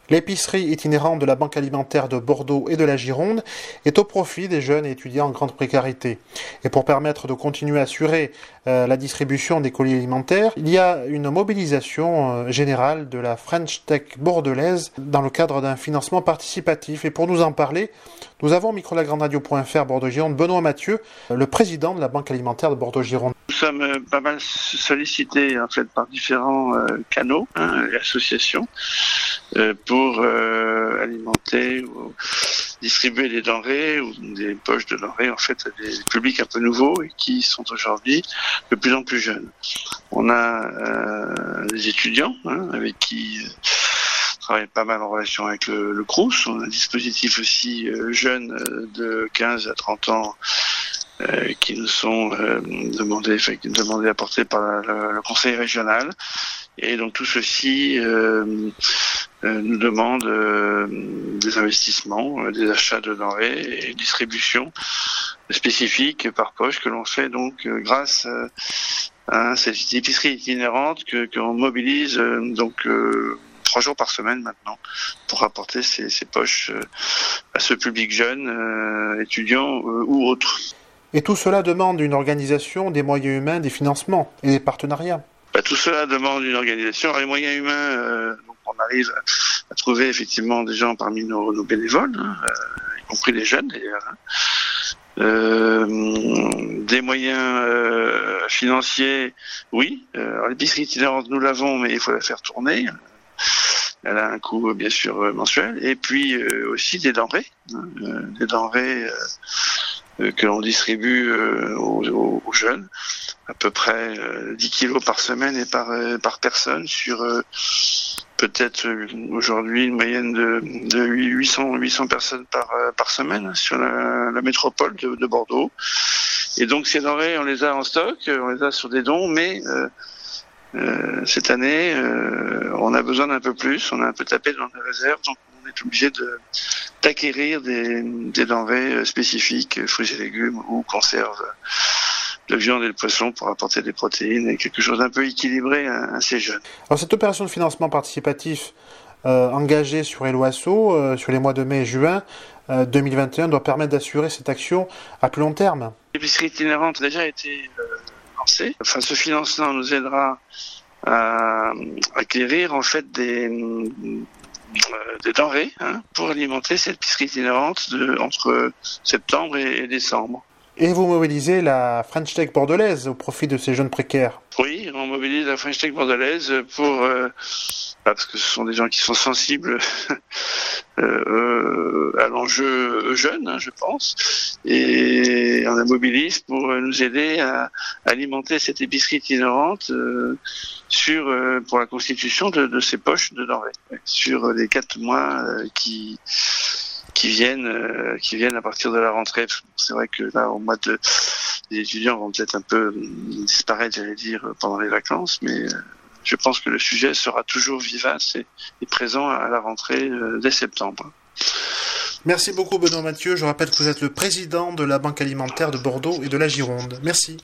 L'épicerie itinérante de la Banque alimentaire de Bordeaux et de la Gironde est au profit des jeunes et étudiants en grande précarité. Et pour permettre de continuer à assurer la distribution des colis alimentaires, il y a une mobilisation générale de la French Tech bordelaise dans le cadre d'un financement participatif. Et pour nous en parler, nous avons au micro de la Grande Radio.fr Bordeaux-Gironde Benoît Mathieu, le président de la Banque alimentaire de Bordeaux-Gironde. Nous sommes pas mal sollicités en fait par différents canaux et associations pour alimenter ou distribuer des denrées ou des poches de denrées en fait à des publics un peu nouveaux et qui sont aujourd'hui de plus en plus jeunes. On a des étudiants avec qui on travaille pas mal en relation avec le Crous. On a un dispositif aussi jeune de 15 à 30 ans qui nous sont demandés apportés par le conseil régional. Et donc tout ceci nous demande des investissements, des achats de denrées et une distribution spécifique par poche que l'on fait donc grâce à cette épicerie itinérante qu'on mobilise 3 jours par semaine maintenant pour apporter ces poches à ce public jeune, étudiant ou autre. Et tout cela demande une organisation, des moyens humains, des financements et des partenariats. Tout cela demande une organisation. Alors, les moyens humains, donc on arrive à trouver effectivement des gens parmi nos bénévoles, y compris les jeunes d'ailleurs. Des moyens financiers, oui. Alors, l'épicerie itinérante, nous l'avons, mais il faut la faire tourner. Elle a un coût bien sûr mensuel. Et puis aussi des denrées, que l'on distribue aux jeunes, à peu près 10 kilos par semaine et par personne sur peut-être aujourd'hui une moyenne de 800 personnes par semaine sur la métropole de Bordeaux. Et donc ces denrées, on les a en stock, on les a sur des dons, mais cette année, on a besoin d'un peu plus, on a un peu tapé dans les réserves, donc on est obligé d'acquérir des denrées spécifiques, fruits et légumes ou conserves de viande et de poisson pour apporter des protéines et quelque chose d'un peu équilibré à ces jeunes. Alors cette opération de financement participatif engagée sur Eloasso sur les mois de mai et juin 2021 doit permettre d'assurer cette action à plus long terme. L'épicerie itinérante a déjà été lancée. Enfin, ce financement nous aidera à acquérir en fait des denrées pour alimenter cette épicerie itinérante entre septembre et décembre. Et vous mobilisez la French Tech bordelaise au profit de ces jeunes précaires. Oui, on mobilise la French Tech bordelaise parce que ce sont des gens qui sont sensibles à l'enjeu jeune, je pense, et on la mobilise pour nous aider à alimenter cette épicerie itinérante pour la constitution de ces poches de denrées sur les 4 mois qui viennent à partir de la rentrée. C'est vrai que là, les étudiants vont peut-être un peu disparaître, j'allais dire, pendant les vacances, mais je pense que le sujet sera toujours vivace et présent à la rentrée dès septembre. Merci beaucoup Benoît Mathieu. Je rappelle que vous êtes le président de la Banque alimentaire de Bordeaux et de la Gironde. Merci.